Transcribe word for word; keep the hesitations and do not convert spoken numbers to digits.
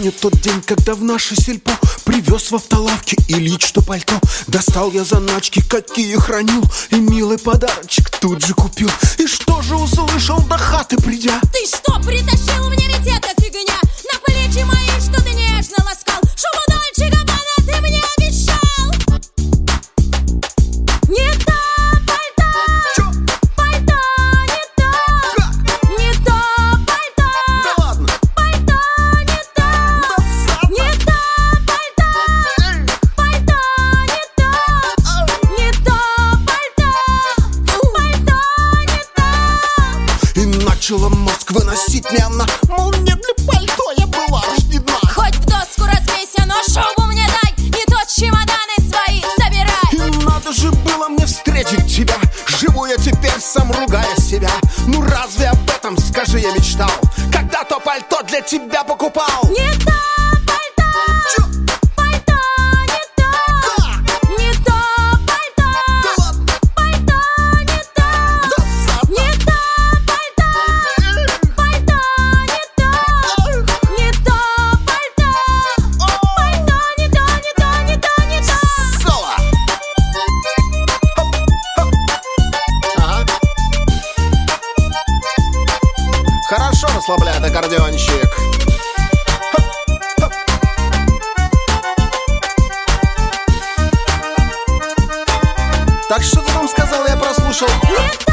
Помню тот день, когда в наше сельпо привез в автолавке Ильич то пальто. Достал я заначки, какие хранил, и милый подарочек тут же купил. И что же услышал до хаты придя? Ты что притащил мне, ведь это фигня? На плечи мои, что ты нежно ласкал, шубу Дольче Габбана ты мне обещал. Не то пальто, Чё? пальто не то, Как? не то пальто, Да ладно! пальто не то, Досадно! не то пальто, пальто не то, не то пальто, пальто не то. И начала мозг выносить мне она, мол, не для пальто я была рождена. Хоть в доску разбейся, но шубу мне дай, не то чемоданы свои собирай. И надо же было мне встретить тебя. Живу я теперь, сам ругая себя. Ну разве об этом, скажи, я мечтал, когда то пальто для тебя покупал? Не то пальто, Чё? пальто не то, Как? не то пальто, Да ладно! пальто не то, Досадно! не то пальто, пальто не то, не то пальто, пальто не то, не то, не то, не то. Соло! Хоп, хоп. Ага. Хорошо расслабляет аккордеончик. Хоп, хоп. Так что ты там сказал, я прослушал? Не